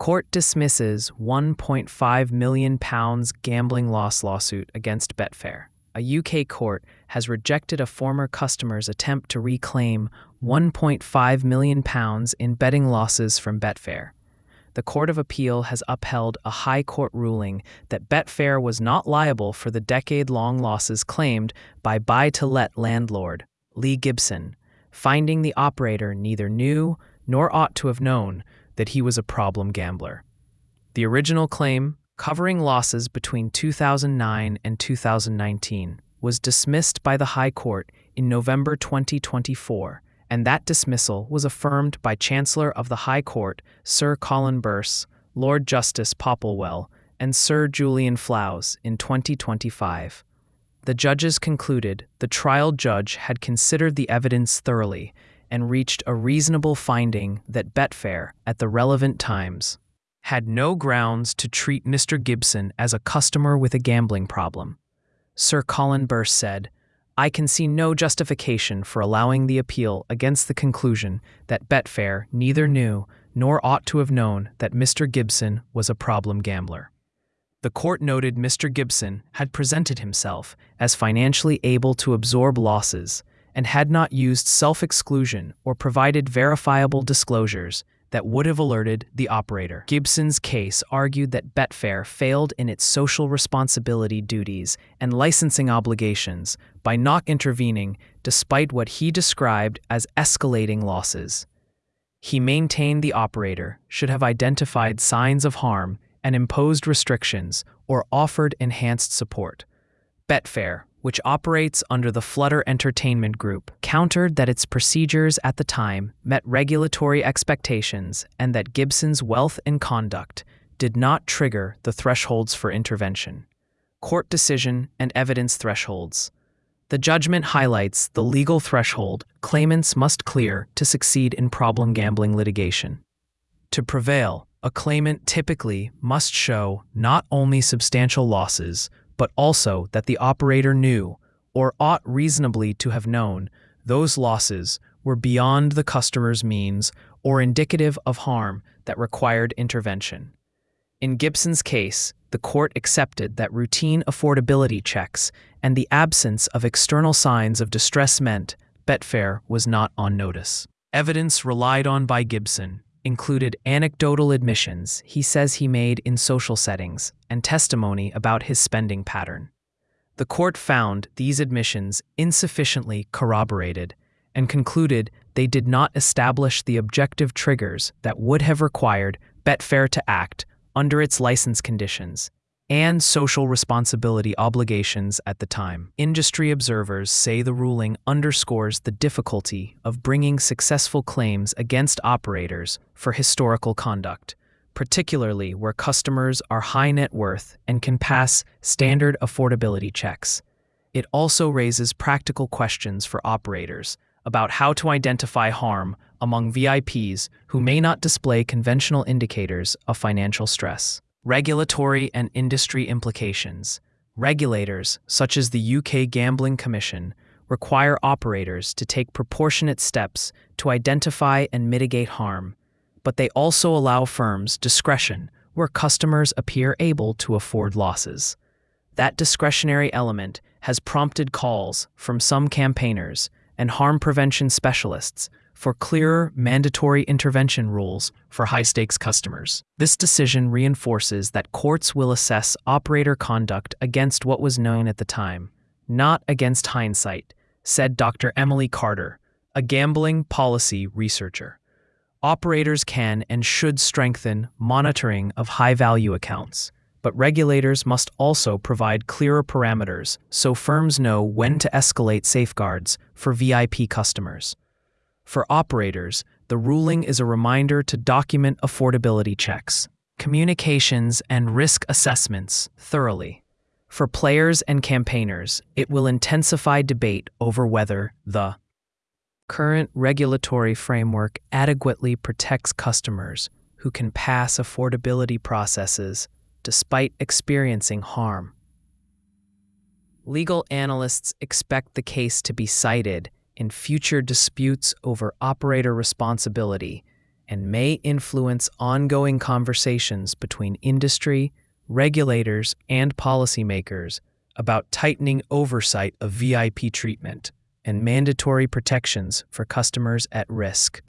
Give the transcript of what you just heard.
Court dismisses £1.5 million gambling loss lawsuit against Betfair. A UK court has rejected a former customer's attempt to reclaim £1.5 million in betting losses from Betfair. The Court of Appeal has upheld a High Court ruling that Betfair was not liable for the decade-long losses claimed by buy-to-let landlord Lee Gibson, finding the operator neither knew nor ought to have known that he was a problem gambler. The original claim, covering losses between 2009 and 2019, was dismissed by the High Court in November 2024, and that dismissal was affirmed by Chancellor of the High Court Sir Colin Burse, Lord Justice Popplewell, and Sir Julian Fowles in 2025. The judges concluded the trial judge had considered the evidence thoroughly and reached a reasonable finding that Betfair, at the relevant times, had no grounds to treat Mr. Gibson as a customer with a gambling problem. Sir Colin Burse said, "I can see no justification for allowing the appeal against the conclusion that Betfair neither knew nor ought to have known that Mr. Gibson was a problem gambler." The court noted Mr. Gibson had presented himself as financially able to absorb losses and had not used self-exclusion or provided verifiable disclosures that would have alerted the operator. Gibson's case argued that Betfair failed in its social responsibility duties and licensing obligations by not intervening despite what he described as escalating losses. He maintained the operator should have identified signs of harm and imposed restrictions or offered enhanced support. Betfair, which operates under the Flutter Entertainment Group, countered that its procedures at the time met regulatory expectations and that Gibson's wealth and conduct did not trigger the thresholds for intervention. Court decision and evidence thresholds. The judgment highlights the legal threshold claimants must clear to succeed in problem gambling litigation. To prevail, a claimant typically must show not only substantial losses, but also that the operator knew, or ought reasonably to have known, those losses were beyond the customer's means or indicative of harm that required intervention. In Gibson's case, the court accepted that routine affordability checks and the absence of external signs of distress meant Betfair was not on notice. Evidence relied on by Gibson included anecdotal admissions he says he made in social settings and testimony about his spending pattern. The court found these admissions insufficiently corroborated and concluded they did not establish the objective triggers that would have required Betfair to act under its license conditions and social responsibility obligations at the time. Industry observers say the ruling underscores the difficulty of bringing successful claims against operators for historical conduct, particularly where customers are high net worth and can pass standard affordability checks. It also raises practical questions for operators about how to identify harm among VIPs who may not display conventional indicators of financial stress. Regulatory and industry implications. Regulators, such as the UK Gambling Commission, require operators to take proportionate steps to identify and mitigate harm, but they also allow firms discretion where customers appear able to afford losses. That discretionary element has prompted calls from some campaigners and harm prevention specialists for clearer mandatory intervention rules for high-stakes customers. This decision reinforces that courts will assess operator conduct against what was known at the time, not against hindsight, said Dr. Emily Carter, a gambling policy researcher. Operators can and should strengthen monitoring of high-value accounts, but regulators must also provide clearer parameters so firms know when to escalate safeguards for VIP customers. For operators, the ruling is a reminder to document affordability checks, communications, and risk assessments thoroughly. For players and campaigners, it will intensify debate over whether the current regulatory framework adequately protects customers who can pass affordability processes despite experiencing harm. Legal analysts expect the case to be cited in future disputes over operator responsibility and may influence ongoing conversations between industry, regulators, and policymakers about tightening oversight of VIP treatment and mandatory protections for customers at risk.